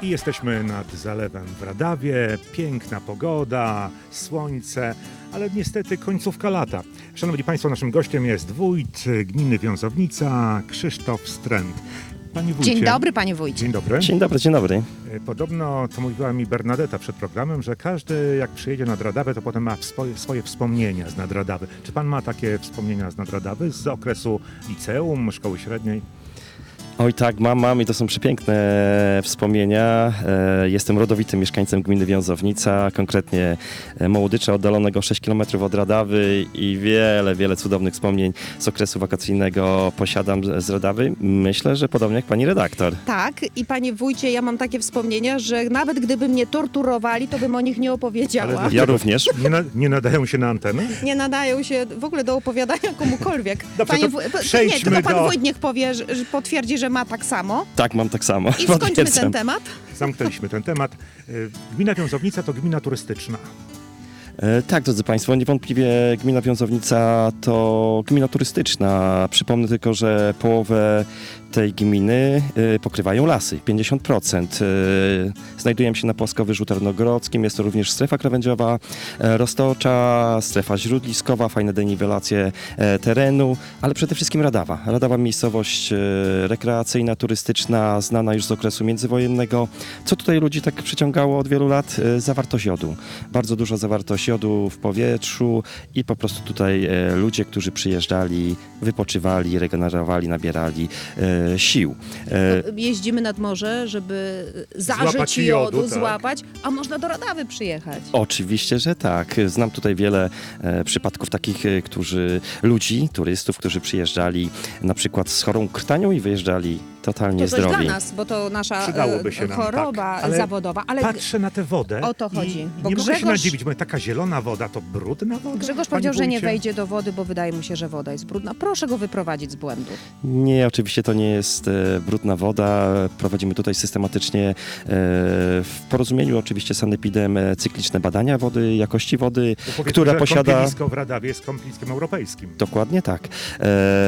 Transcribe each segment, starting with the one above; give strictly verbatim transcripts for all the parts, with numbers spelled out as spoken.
I jesteśmy nad zalewem w Radawie, piękna pogoda, słońce, ale niestety końcówka lata. Szanowni Państwo, naszym gościem jest wójt gminy Wiązownica, Krzysztof Stręt. Panie wójcie. Dzień dobry, panie wójcie. Dzień dobry. Dzień dobry, dzień dobry. Podobno, to mówiła mi Bernadetta przed programem, że każdy jak przyjedzie nad Radawę, to potem ma swoje, swoje wspomnienia z nad Radawy. Czy pan ma takie wspomnienia z nad Radawy z okresu liceum, szkoły średniej? Oj tak, mam, mam i to są przepiękne wspomnienia. E, jestem rodowitym mieszkańcem gminy Wiązownica, konkretnie Mołodycza, oddalonego sześć kilometrów od Radawy i wiele, wiele cudownych wspomnień z okresu wakacyjnego posiadam z Radawy. Myślę, że podobnie jak pani redaktor. Tak, i panie wójcie, ja mam takie wspomnienia, że nawet gdyby mnie torturowali, to bym o nich nie opowiedziała. Ale ja również. Nie, na, nie nadają się na antenę? Nie nadają się w ogóle do opowiadania komukolwiek. Dobrze, Panie to wój... przejdźmy Nie, tylko pan do... wójt niech powie, że, że potwierdzi, że ma tak samo. Tak, mam tak samo. I skończmy Potwierdzam. ten temat. Zamknęliśmy ten temat. Gmina Wiązownica to gmina turystyczna. E, tak, drodzy Państwo, niewątpliwie gmina Wiązownica to gmina turystyczna. Przypomnę tylko, że połowę tej gminy y, pokrywają lasy, pięćdziesiąt procent. Y, znajdujemy się na płaskowyżu tarnogrodzkim, jest to również strefa krawędziowa e, roztocza, strefa źródliskowa, fajne deniwelacje e, terenu, ale przede wszystkim Radawa. Radawa miejscowość e, rekreacyjna, turystyczna, znana już z okresu międzywojennego. Co tutaj ludzi tak przyciągało od wielu lat? E, zawartość jodu. Bardzo duża zawartość jodu w powietrzu i po prostu tutaj e, ludzie, którzy przyjeżdżali, wypoczywali, regenerowali, nabierali e, sił. E, Jeździmy nad morze, żeby Złapać zażyć jodu, jodu, tak. złapać, a można do Radawy przyjechać. Oczywiście, że tak. Znam tutaj wiele e, przypadków takich, e, którzy, ludzi, turystów, którzy przyjeżdżali na przykład z chorą krtanią i wyjeżdżali totalnie To coś zdrowi. dla nas, bo to nasza Przydałoby e, się nam, choroba tak. Ale zawodowa. Ale Patrzę na tę wodę o to chodzi, i bo nie mogę się Grzegorz- nadziwić, bo taka zielona woda to brudna woda? Grzegorz Panie powiedział, że nie wójcie? wejdzie do wody, bo wydaje mu się, że woda jest brudna. Proszę go wyprowadzić z błędu. Nie, oczywiście to nie jest e, brudna woda. Prowadzimy tutaj systematycznie e, w porozumieniu oczywiście z sanepidem e, cykliczne badania wody, jakości wody, Bo powiedzmy, która że posiada... kąpielisko w Radawie jest kąpieliskiem europejskim. Dokładnie tak. E,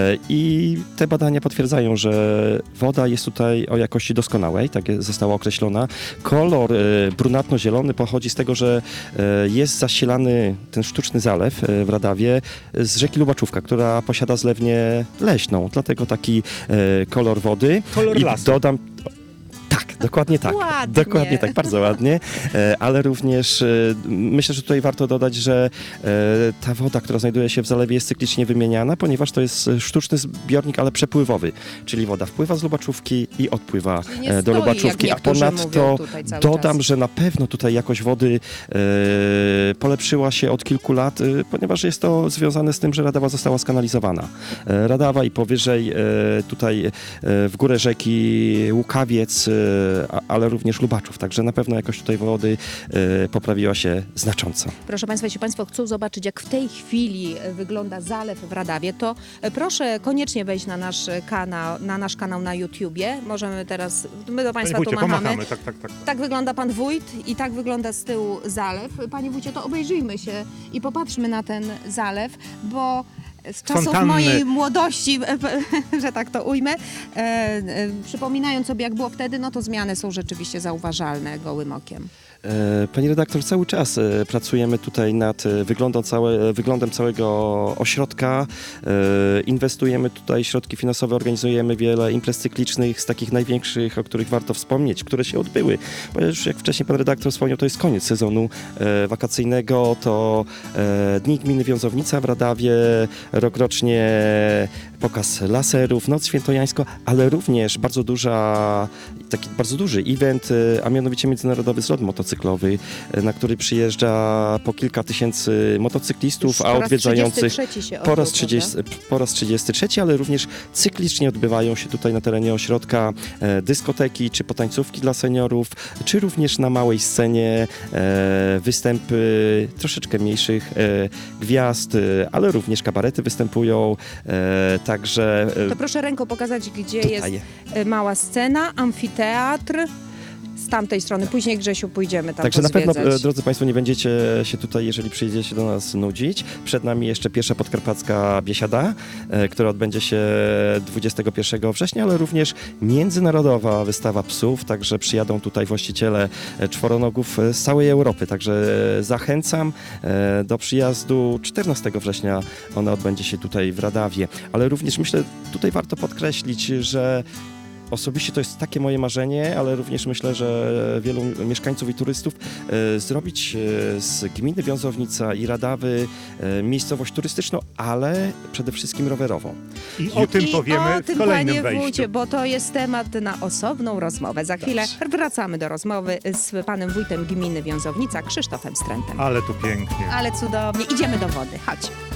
I te badania potwierdzają, że woda jest tutaj o jakości doskonałej, tak jest- została określona. Kolor e, brunatno-zielony pochodzi z tego, że e, jest zasilany ten sztuczny zalew e, w Radawie z rzeki Lubaczówka, która posiada zlewnię leśną, dlatego taki e, kolor wody. Kolor I lasu. dodam... Tak, dokładnie tak. Ładnie. Dokładnie tak, bardzo ładnie. E, ale również e, myślę, że tutaj warto dodać, że e, ta woda, która znajduje się w zalewie, jest cyklicznie wymieniana, ponieważ to jest sztuczny zbiornik, ale przepływowy, czyli woda wpływa z Lubaczówki i odpływa Czyli nie e, do stoi, Lubaczówki. jak A niektórzy ponadto mówią tutaj cały dodam, czas. że na pewno tutaj jakość wody e, polepszyła się od kilku lat, e, ponieważ jest to związane z tym, że Radawa została skanalizowana. E, Radawa i powyżej e, tutaj e, w górę rzeki Łukawiec, e, a- ale również Lubaczów. Także na pewno jakość tutaj wody e, poprawiła się znacząco. Proszę Państwa, jeśli Państwo chcą zobaczyć, jak w tej chwili wygląda zalew w Radawie, to proszę koniecznie wejść na nasz kanał, na nasz kanał na YouTubie. Możemy teraz, my do Państwa Panie tu wójcie, machamy. pomachamy, tak, tak, tak. Tak wygląda pan wójt i tak wygląda z tyłu zalew. Panie wójcie, to obejrzyjmy się i popatrzmy na ten zalew, bo z czasów Fontanny. mojej młodości, że tak to ujmę, e, e, przypominając sobie, jak było wtedy, no to zmiany są rzeczywiście zauważalne gołym okiem. E, Pani redaktor, cały czas e, pracujemy tutaj nad e, wyglądem, całe, wyglądem całego ośrodka. E, Inwestujemy tutaj środki finansowe, organizujemy wiele imprez cyklicznych z takich największych, o których warto wspomnieć, które się odbyły. Bo już jak wcześniej pan redaktor wspomniał, to jest koniec sezonu e, wakacyjnego. To e, Dni Gminy Wiązownica w Radawie, rokrocznie pokaz laserów, Noc Świętojańska, ale również bardzo duża, taki bardzo duży event, e, a mianowicie międzynarodowy zlot motocyklowy, e, na który przyjeżdża po kilka tysięcy motocyklistów, Już a po raz odwiedzających trzydziesty trzeci się po raz, odbył, trzydziesty, po raz trzydziesty trzeci, ale również cyklicznie odbywają się tutaj na terenie ośrodka e, dyskoteki, czy potańcówki dla seniorów, czy również na małej scenie e, występy troszeczkę mniejszych e, gwiazd, e, ale również kabarety występują, e, także e, To proszę ręką pokazać, gdzie tutaj. jest e, mała scena, amfiteatr, tamtej strony. Później, Grzesiu, pójdziemy tam Także na pewno, pozwiedzać. e, drodzy Państwo, nie będziecie się tutaj, jeżeli przyjedziecie do nas, nudzić. Przed nami jeszcze pierwsza podkarpacka biesiada, e, która odbędzie się dwudziestego pierwszego września, ale również międzynarodowa wystawa psów, także przyjadą tutaj właściciele e, czworonogów z całej Europy. Także e, zachęcam e, do przyjazdu czternastego września. Ona odbędzie się tutaj w Radawie. Ale również myślę, tutaj warto podkreślić, że osobiście to jest takie moje marzenie, ale również myślę, że wielu mieszkańców i turystów e, zrobić e, z gminy Wiązownica i Radawy e, miejscowość turystyczną, ale przede wszystkim rowerową. I o tym I powiemy o tym, w kolejnym panie wejściu. wójcie, bo to jest temat na osobną rozmowę. Za chwilę wracamy do rozmowy z panem wójtem gminy Wiązownica, Krzysztofem Strętem. Ale tu pięknie. Ale cudownie. Idziemy do wody. Chodź.